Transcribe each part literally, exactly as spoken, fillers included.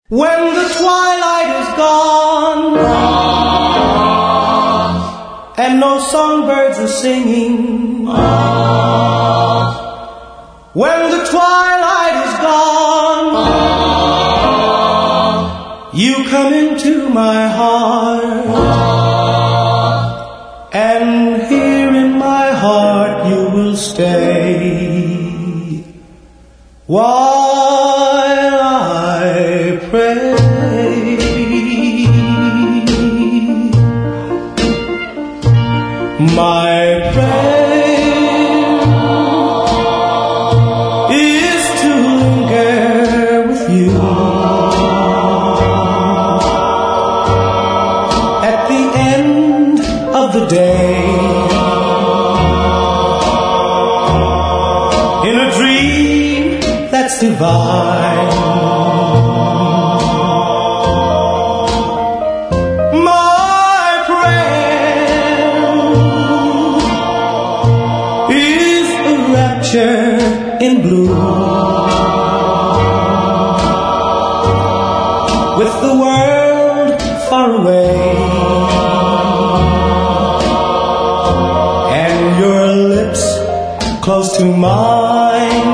When the twilight is gone, ah, and no songbirds are singing, ah, when the twilight is gone, ah, you come into my heart, ah, and here in my heart you will stay. While I pray, my prayer is to linger with you at the end of the day, in a dream that's divine. My prayer is a rapture in blue, with the world far away and your lips close to mine.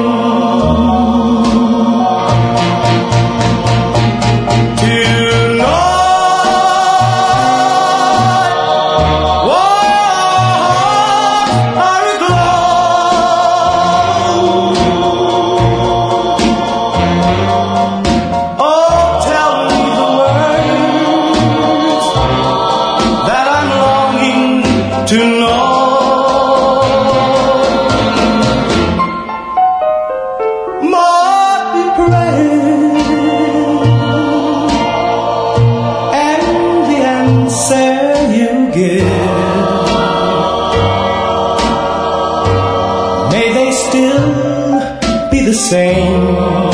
To know my prayer and the answer you give, may they still be the same.